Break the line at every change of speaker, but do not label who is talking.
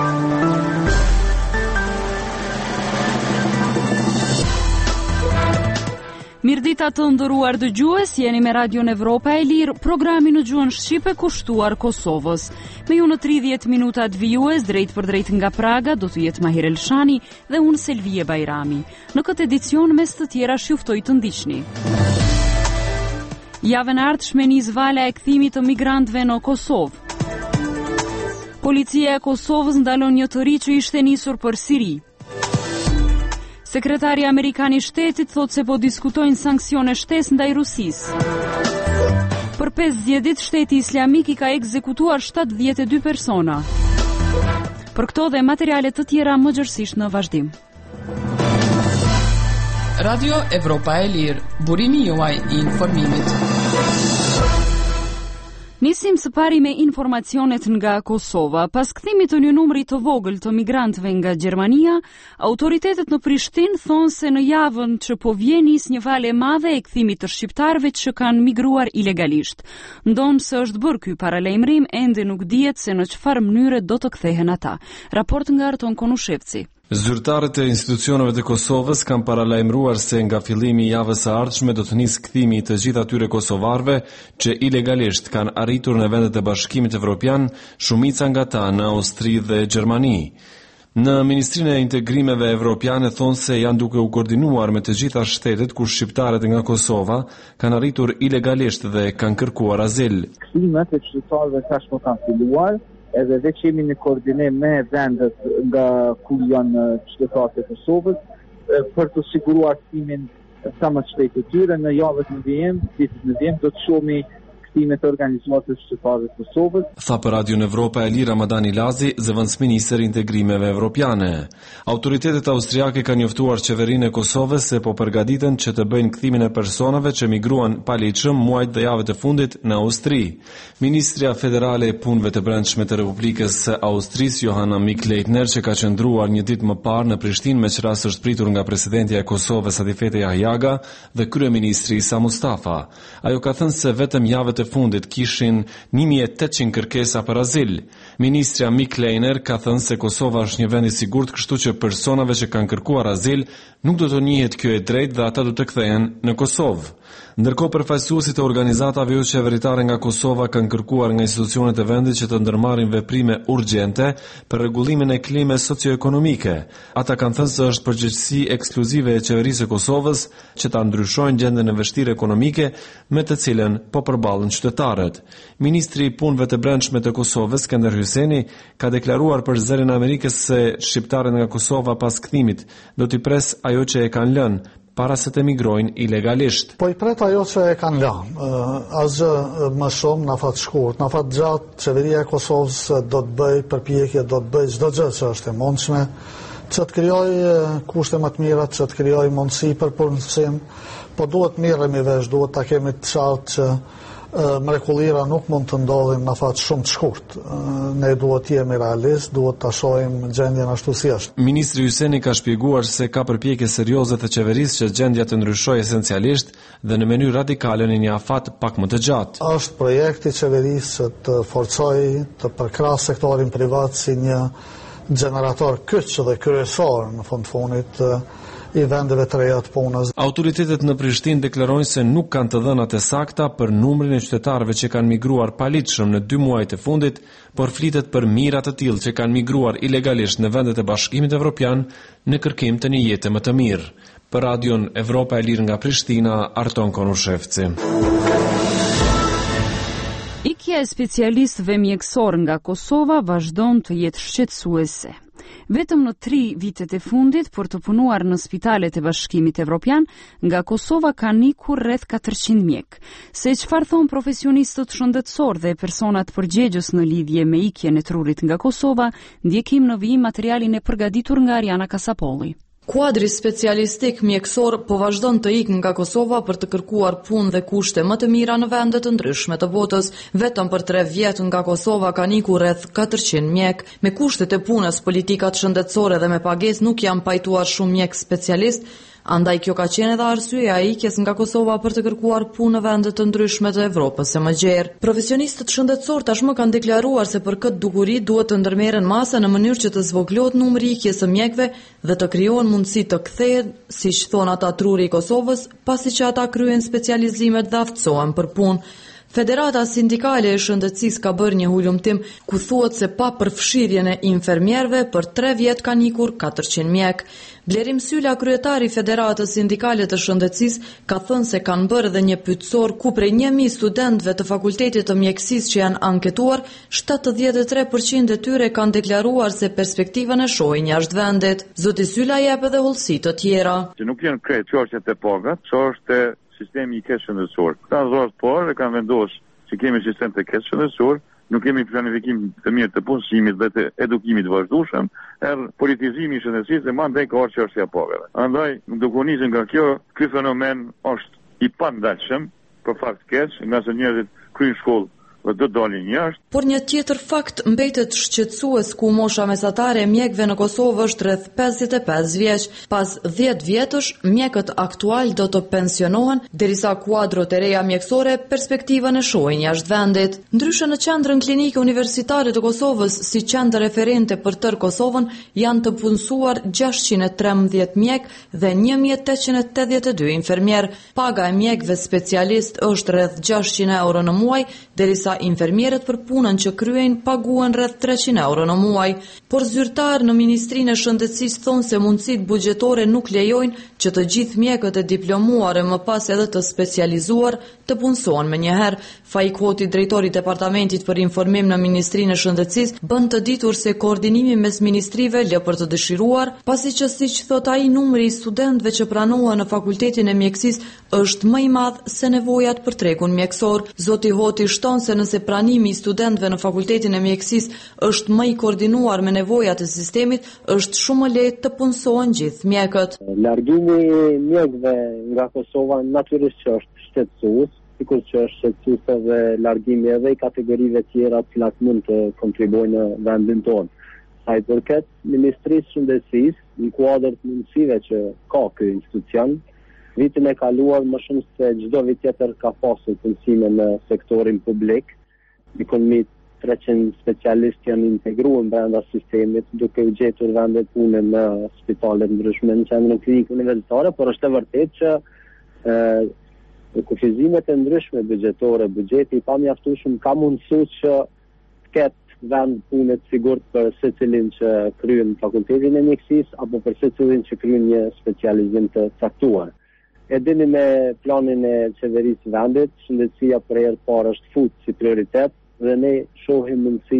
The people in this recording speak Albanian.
Mirdita të nderuar dëgjues, jeni me Radion Evropa e Lirë, programi në gjuhën shqipe kushtuar Kosovës. Me ju në 30 minuta të vijues, drejt për drejt nga Praga, do të jetë Mahir Elshani dhe unë Selvie Bajrami. Në këtë edicion, mes të tjera shjuftoj të ndiqni. Javën e ardhshme nis vala e kthimit të migrantëve në Kosovë. Policia e Kosovës ndalon një të ri që ishte nisur për Siri. Sekretari Amerikan i Shtetit thot se po diskutojnë sanksione shtesë ndaj Rusisë. Për 50 ditë Shteti Islamik I ka ekzekutuar 72 persona. Për këto dhe materiale të tjera më gjërësisht në vazhdim.
Radio Evropa e Lirë, burimi juaj I informimit.
Nisim së pari me informacionet nga Kosova. Pas kthimit të një numri të vogël të migrantëve nga Gjermania, autoritetet në Prishtinë thonë se në javën që po vjen nis një valë e madhe e kthimit të shqiptarëve që kanë migruar ilegalisht. Ndonë se është bërë ky paralajmërim, ende nuk dihet se në çfarë mënyre do të kthehen ata. Raport nga Arton Konushevci.
Zyrtarët e institucioneve të Kosovës kanë paralajmëruar se nga fillimi I javës së ardhshme do të nisë kthimi I të gjithë atyre kosovarëve që ilegalisht kanë arritur në vendet e Bashkimit Evropian, shumica nga ta në Austri dhe Gjermani. Në Ministrinë e Integrimeve Evropiane thonë se janë duke u koordinuar me të gjitha shtetet ku shqiptarët nga Kosova kanë arritur ilegalisht dhe kanë kërkuar azil.
Kthimet e shqiptarëve tashmë kanë filluar. Edhe dhe që jemi në koordinim me vendet nga ku janë qytetarët e Kosovës për të siguruar kthimin sa më shpejt të tyre. Në javët në vijim, ditët në vijim, do të shohim kthimet e organizuara të shqiptarëve të Kosovës.
Tha për Radion Evropa e Lirë Ramadan Ilazi, zëvendësministër I Integrimeve Evropiane. Autoritetet austriake kanë njoftuar qeverinë e Kosovës se po përgatiten që të bëjnë kthimin e personave që migruan paligjshëm muajt dhe javët e fundit në Austri. Ministria Federale e Punëve të Brendshme të Republikës së Austrisë, Johanna Mikl-Leitner, që ka qëndruar një ditë më parë në Prishtinë me që rast është pritur nga presidentja e Kosovës Atifete Jahjaga dhe kryeministri Isa Mustafa. Ajo ka thënë se vetëm javët e fundit kishin 1800 kërkesa për azil. Ministria Mikl-Leitner ka thënë se Kosova është një vend I sigurt, kështu që personave që kanë kërkuar azil nuk do të njihet kjo e drejtë dhe ata do të kthehen në Kosovë. Ndërkohë përfaqësuesit e organizatave jo qeveritare nga Kosova kanë kërkuar nga institucionet e vendit që të ndërmarrin veprime urgjente për rregullimin e klimës socio-ekonomike. Ata kanë thënë se është përgjegjësi ekskluzive e qeverisë së Kosovës që ta ndryshojnë gjendjen e vështirë ekonomike me të cilën po përballen qytetarët. Ministri I Punëve të Brendshme të Kosovës, Skender Hyseni, ka deklaruar për Zërin e Amerikës se shqiptarët nga Kosova pas kthimit do t'i pres ajo që e kanë lënë para se të migrojnë ilegalisht.
Po I pret ajo që e kanë lënë. Asgjë më shumë në fat shkurt, në fat gjatë, qeveria e Kosovës do të bëj përpjekje, do të bëj çdo gjë që është e mundshme, që të krijoj kushte më të mira, që të krijoj mundësi për punësim, po duhet mirëmi vesh, duhet ta kemi të qartë që mrekullira nuk mund të ndodhin në fat shumë të shkurt. Ne duhet të jemi realist, duhet ta shohim gjendjen ashtu si është.
Ministri Hyseni ka shpjeguar se ka përpjekje serioze të qeverisë që gjendja të ndryshojë esencialisht dhe në mënyrë radikale në një afat pak më të gjatë.
Është projekti I qeverisë të forcojë të përkrahë sektorin privat si një generator kyç dhe kryesor në fundit I vendeve të reja të punës.
Autoritetet në Prishtinë deklarojnë se nuk kanë të dhënat e sakta për numrin e qytetarëve që kanë migruar paligjshëm në 2 muajt e fundit, por flitet për mijëra të tillë që kanë migruar ilegalisht në vendet e Bashkimit Evropian në kërkim të një jete më të mirë. Për Radion Evropa e Lirë nga Prishtina, Arton Konushevci.
Ikja e specialistëve mjekësor nga Kosova vazhdon të jetë shqetësuese. Vetëm në 3 vitet e fundit për të punuar në spitalet e Bashkimit Evropian, nga Kosova kanë ikur rreth 400 mjek. Se çfarë thon profesionistët shëndetësor dhe personat përgjegjës në lidhje me ikjen e trurit nga Kosova, ndjekim në vijim materialin e përgatitur nga Ariana Kasapolli.
Kuadri specialistik mjekësor po vazhdon të ikë nga Kosova për të kërkuar punë dhe kushte më të mira në vende të ndryshme të botës. Vetëm për 3 vjet nga Kosova kanë ikur rreth 400 mjek. Me kushtet e punës, politikat shëndetësore dhe me pagesë nuk janë pajtuar shumë mjek specialist, Andaj kjo ka qenë edhe arsyeja e ikjes nga Kosova për të kërkuar punë në vende të ndryshme të Evropës së Mëgjerë. Profesionistët shëndetësor tashmë kanë deklaruar se për këtë dukuri duhet të ndërmerren masa në mënyrë që të zvoglohet numri i ikjes së mjekëve dhe të krijohen mundësi të kthehen, siç thon ata truri i Kosovës, pasi që ata kryen specializimet dhe aftësohen për punë. Federata Sindikale e Shëndetësisë ka bërë një hulumtim ku thuhet se pa përfshirjen e infermierëve për 3 vjet kanë ikur 400 mjek. Blerim Sylla, kryetari i Federatës Sindikale të Shëndetësisë, ka thënë se kanë bërë edhe një pyetësor ku prej 1000 studentëve të Fakultetit të Mjekësisë që janë anketuar, 73% e tyre kanë deklaruar se perspektivën e shohin jashtë vendit. Zoti Sylla jep edhe hollësi të tjera.
Që nuk janë krejt çështjet e pagat, ç'është sistemi i keq shëndetësor. Këta zonë parë kanë vendosur se kemi sistem të keq shëndetësor, nuk kemi planifikim të mirë të punësimit dhe të edukimit të vazhdueshëm, politizimi i shëndetësisë dhe mandej ka çështja e pagave. Andaj, duke nisur nga kjo, ky fenomen është i pandalshëm për fakt keq, nga se njerëzit kryejnë shkollë dhe do dalin jashtë.
Por një tjetër fakt mbetet shqetësues ku mosha mesatare e mjekëve në Kosovë është rreth 55 vjeç. Pas 10 vjetësh, mjekët aktual do të pensionohen, derisa kuadrot e reja mjekësore perspektivën e shohin jashtë vendit. Ndryshe në qendrën klinike universitare të Kosovës, si qendër referente për tërë Kosovën, janë të punësuar 613 mjek dhe 1882 infermier. Paga e mjekëve specialist është rreth 600 euro në muaj, derisa infermierët për punën që kryejnë paguhen rreth 300 euro në muaj, por zyrtar në Ministrinë e Shëndetësisë thonë se mundësitë buxhetore nuk lejojnë që të gjithë mjekët e diplomuar e më pas edhe të specializuar të punësohen menjëherë. Faik Hoti, drejtori i Departamentit për Informim në Ministrinë e Shëndetësisë, bën të ditur se koordinimi mes ministrive lë për të dëshiruar, pasi që siç thot ai, numri i studentëve që pranohen në Fakultetin e Mjekësisë është më i madh se nevojat për tregun mjekësor. Zoti Hoti shton se nëse pranimi i studentëve në Fakultetin e Mjekësisë është më i koordinuar me nevojat e sistemit, është shumë më lehtë të punësohen gjithë mjekët.
Largimi i mjekëve nga Kosova natyrisht që është shqetësues, sikur që është shqetësues edhe largimi edhe i kategorive tjera të cilat mund të kontribuojnë në vendin tonë. Sa i përket Ministrisë Shëndetësisë, në kuadër të mundësive që ka ky institucion, vitin e kaluar më shumë se çdo vit tjetër ka pasur punësime në sektorin publik. Mbi 300 specialistë janë integruar brenda sistemit, duke u gjetur vende pune në spitale të ndryshme në qendrën klinike universitare, por është e vërtetë që kufizimet e ndryshme buxhetore, buxheti i pamjaftueshëm ka mundësuar që të ketë vend pune të sigurt për secilin që kryen Fakultetin e Mjekësisë apo për secilin që kryen një specializim të caktuar. E dini me planin e qeverisë vendit, shëndetësia për herë parë është futur si prioritet dhe ne shohim mundësi